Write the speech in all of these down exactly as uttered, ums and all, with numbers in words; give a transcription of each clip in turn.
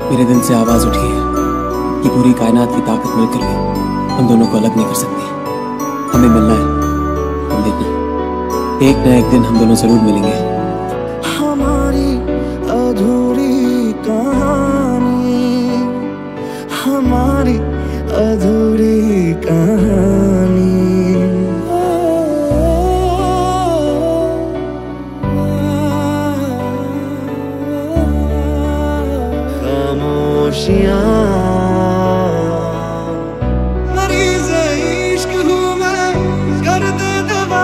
मेरे दिल से आवाज उठी है कि पूरी कायनात की ताकत मिलकर भी हम दोनों को अलग नहीं कर सकती। हमें मिलना है, हम देखना एक ना एक दिन हम दोनों जरूर मिलेंगे। हमारी अधूरी कहानी, हमारी अधूरी कहानी। खामोशियाँ मरीज़ इश्क हूँ मैं, कर दे दवा।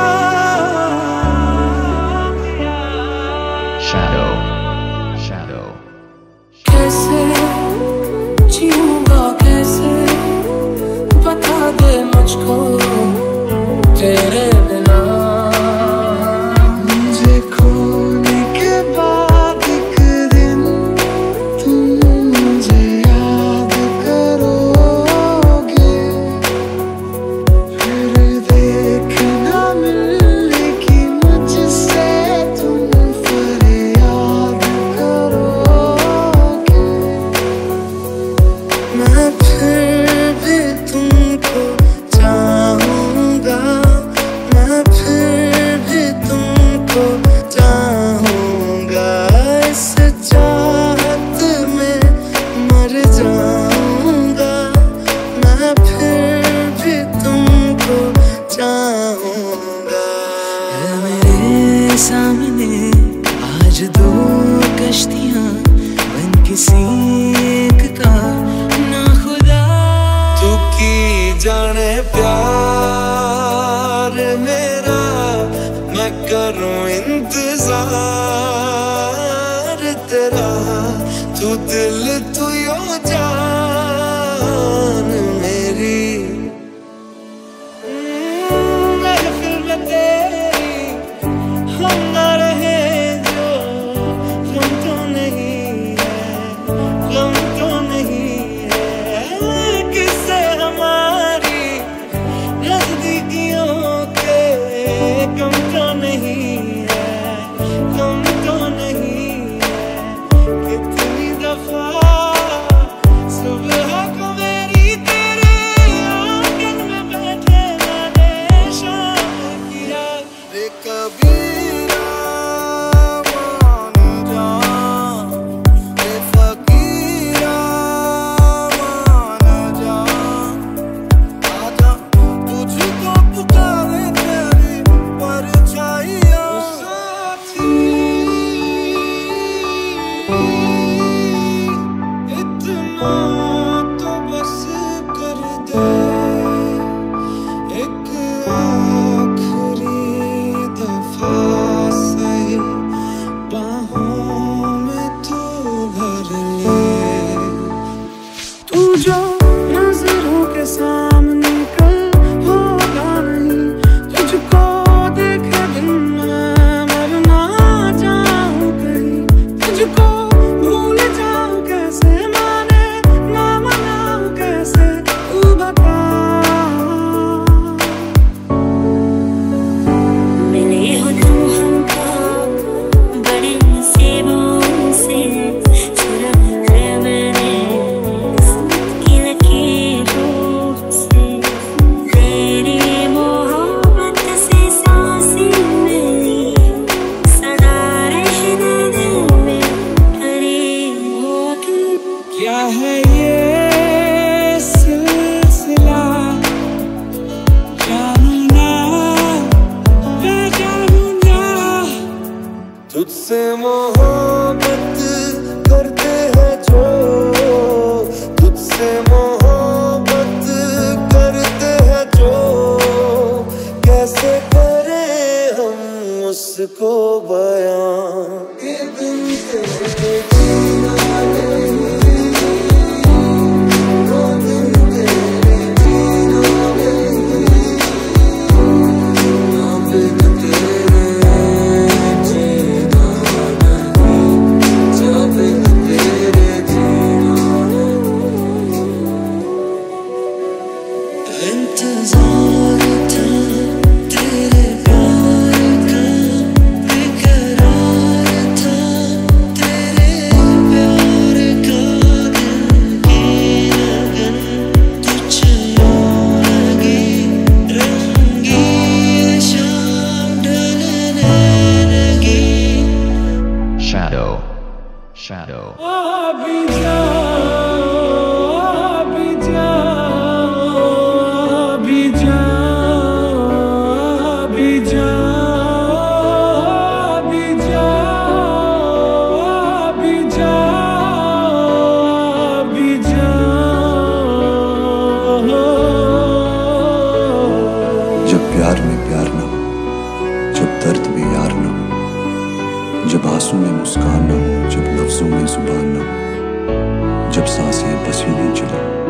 Shadow, shadow. कैसे जीऊंगा कैसे, बता दे मुझको तेरे बिना। मुझे खोने के बाद एक दिन तुम मुझे याद करोगे, फिर देखना मिलेगी मुझसे तुम फरियाद करोगे। मैं फिर भी तुमको चाहूंगा, मैं फिर भी तुमको चाहूंगा। इस चाहत में मर जाऊंगा, मैं फिर भी तुमको चाहूंगा। है मेरे सामने आज दो कश्तियां, बन किसी एक का ना खुदा। तू की जाने प्यार मेरा, मैं करूं इंतजार तेरा। तू दिल तू यो जान मेरी। महफिल में तेरी हम ना रहे जो, गम तो नहीं है, गम तो नहीं है। किससे हमारी नजदीकियों के कम तो नहीं है, कम तो नहीं है। कितनी दफा सुबह को मेरी तेरे आंगन में बैठे मैंने शाम किया। रे कबीरा मान जा, रे फकीरा मान जा। आजा तुझको पुकारे तेरी परछाइयाँ। साथी अभी जाओ, अभी जाओ, अभी जाओ, अभी जाओ, अभी जाओ, अभी जाओ, अभी जाओ। जब प्यार में प्यार ना हो, जब दर्द में यार ना हो, जब आंसू में मुस्कान ना हो, जब लफ्जों में जुबान ना हो, जब सांसें बस यूं ही चले